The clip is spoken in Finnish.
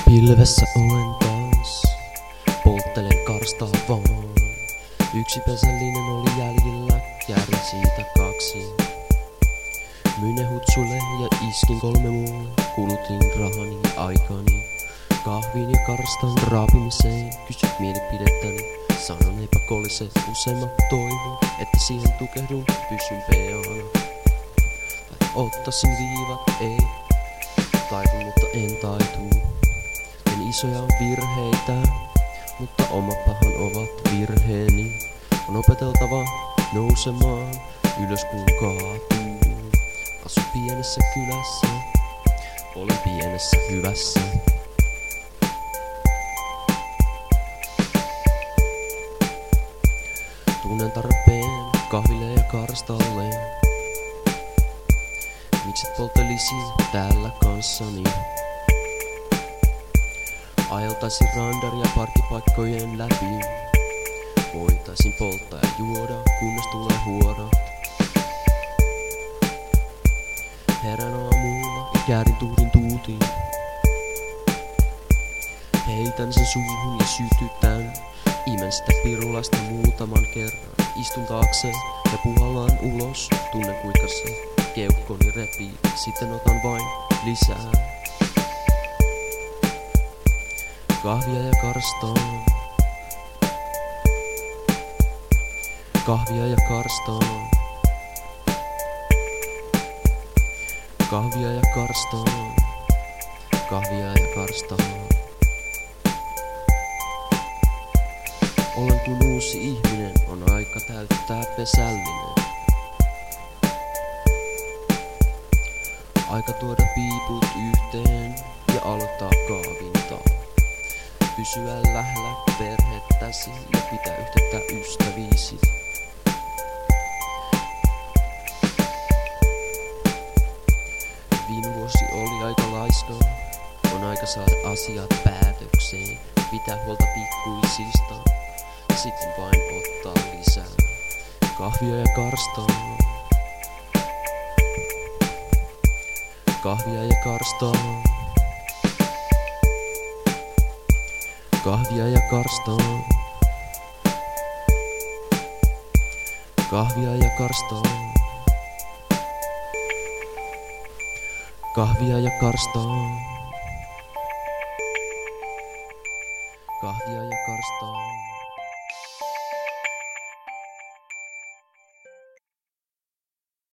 Pilvessä olen taas, polttelen karstaa vaan. Yksi pesällinen oli jäljellä, käärin siitä 2. Myin ne hutsulle ja iskin 3 muulle. Kulutin rahani ja aikani kahviin ja karstan raapimiseen. Kysyt mielipidettäni, sanon epäkolliset. Useimmat toivon, että siihen tukehdun, pysyn peana. Ottaisin viivat, ei taitun, mutta en taitu. En isoja virheitä, mutta omatpahan ovat virheeni. On opeteltava nousemaan ylös kun kaatuu. Asun pienessä kylässä, olen pienessä hyvässä. Tunnen tarpeen kahville ja karstalle. Mikset polttelisin täällä kanssani? Ajeltaisin randaria parkkipaikkojen läpi. Voitaisin polttaa ja juoda, kunnes tulee huorat. Herään aamulla ja käärin tuhdin tuutiin. Heitän sen suuhun ja sytytän. Imen sitä pirulasta muutaman kerran. Istun taakse ja puhallaan ulos. Tunnen kuinka se keuhkoni repii. Sitten otan vain lisää. Kahvia ja karstaa. Kahvia ja karstaa. Kahvia ja karstaa. Kahvia ja karstaa. Olen kuin uusi ihminen, on aika täyttää pesällinen. Aika tuoda piiput yhteen ja aloittaa kaavintaa. Pysyä lähellä perhettäsi ja pitää yhteyttä ystäviisi. Viime vuosi oli aika laiska, on aika saada asiat päätökseen. Pitää huolta pikkuisista, sitten vain ottaa lisää. Kahvia ja karstaa. Kahvia ja karstaa. Kahvia ja karstaa. Kahvia ja karstaa. Kahvia ja karstaa. Kahvia ja karstaa.